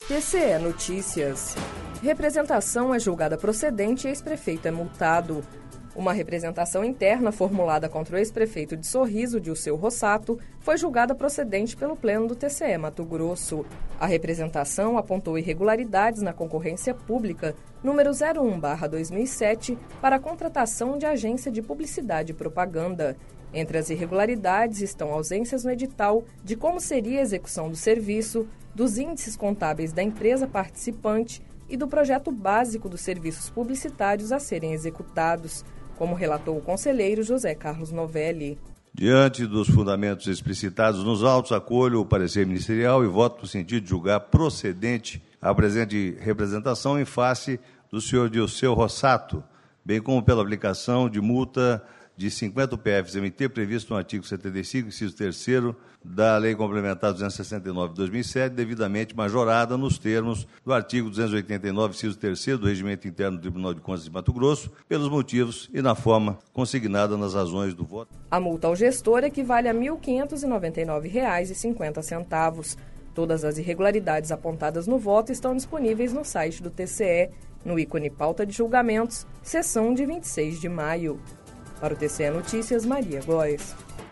TCE Notícias. Representação é julgada procedente e ex-prefeito é multado. Uma representação interna formulada contra o ex-prefeito de Sorriso, Dilceu Rossato, foi julgada procedente pelo Pleno do TCE Mato Grosso. A representação apontou irregularidades na concorrência pública número 01/2007 para a contratação de agência de publicidade e propaganda. Entre as irregularidades estão ausências no edital de como seria a execução do serviço, dos índices contábeis da empresa participante e do projeto básico dos serviços publicitários a serem executados, como relatou o conselheiro José Carlos Novelli. Diante dos fundamentos explicitados nos autos, acolho o parecer ministerial e voto no sentido de julgar procedente a presente representação em face do senhor Dilceu Rossato, bem como pela aplicação de multa de 50 UPFs-MT previsto no artigo 75, inciso 3º da Lei Complementar 269 de 2007, devidamente majorada nos termos do artigo 289, inciso 3º do Regimento Interno do Tribunal de Contas de Mato Grosso, pelos motivos e na forma consignada nas razões do voto. A multa ao gestor equivale a R$ 1.599,50. Todas as irregularidades apontadas no voto estão disponíveis no site do TCE, no ícone Pauta de Julgamentos, sessão de 26 de maio. Para o TCE Notícias, Maria Góes.